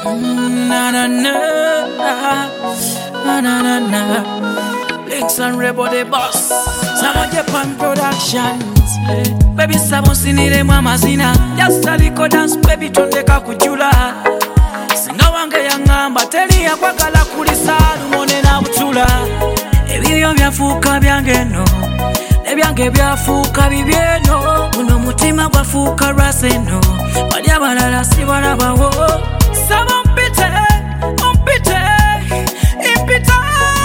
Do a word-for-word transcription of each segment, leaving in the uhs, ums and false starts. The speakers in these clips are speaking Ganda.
Na na na, na na na na. Links and Rebo the boss. Sama Japan Productions. Baby Sabo sinire mama zina. Just a little dance baby tondeka kujula. Singa wange yangamba teli ya kwagala kulisa lumone na butula. Ebyo byafuuka byange no. Ebyange byafuuka bibyeno. Muno mutima gwafuuka raseno. Bali abalala si balabawo. Sabo mpite, mpite, impita.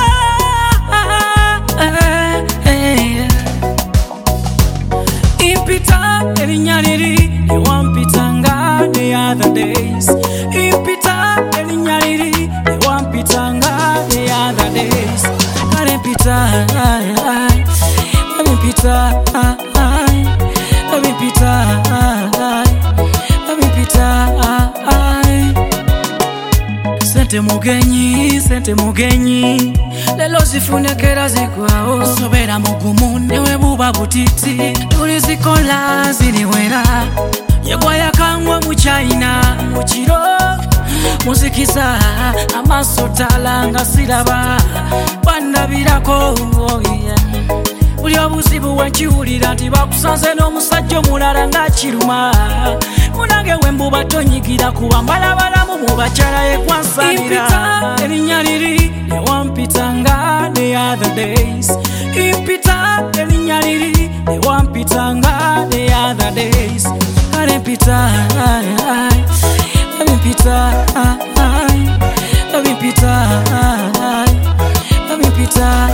Impita, elinya liri, ewampitanga the other days. Impita, elinya liri, ewampitanga the other days. Kale mpita, kale mpita, kale mpita, kale mpita. Sente mugenyi, sente mugenyi. Lelo zifunekera zigwawo. Sobera mugumu newe buba butiti. Tuli zikola ziniwera. Yegwa yakangwa mu China mukiro. Muzikisa amaso talanga siraba. Bandabirako oh yeah. Buli obuzibu wenkiwulira nti bakusanze n'omusajja omulala nga kiruma. Munange wembuba tonyigira kuba mbalabalamu mu bakyala yekwansalira. Impita elinya liri ewampitanga the other days. Impita elinya liri ewampitanga the other days. Kale mpita, kale mpita, kale mpita, kale mpita.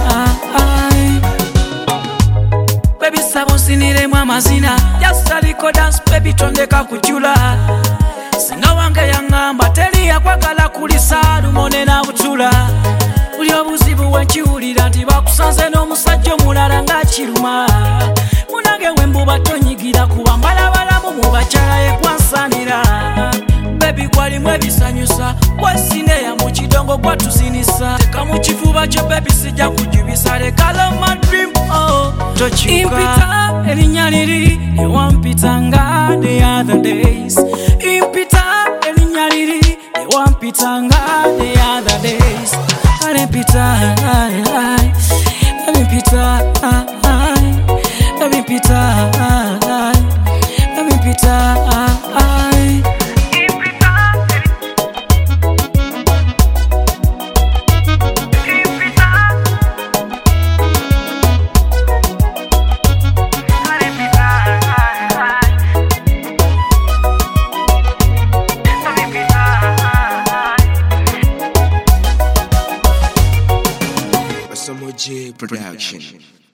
Baby Sabo sinire mama zina. Just a little dance baby tondeka kujula. Singa wange yangamba teli ya kwagala kulisa lumone na butula. Buli obuzibu wenkiwulira nti bakusanze n'omusajja omulala nga kiruma. Munange wembuba tonyigira kuba mbalabalamu mu bakyala yekwansanira. Baby gwalimu ebisanyusa. Wesineya mu kidongo gwatuzinisa. Teka mu kifuba kyo baby sijja kujubisa. Lekala my dream oh tochuka. Impita elinya liri ewampitanga the other days. Impita elinya liri ewampitanga the other days. Kale mpita, kale mpita, kale mpita, kale mpita. Asamoah J Production.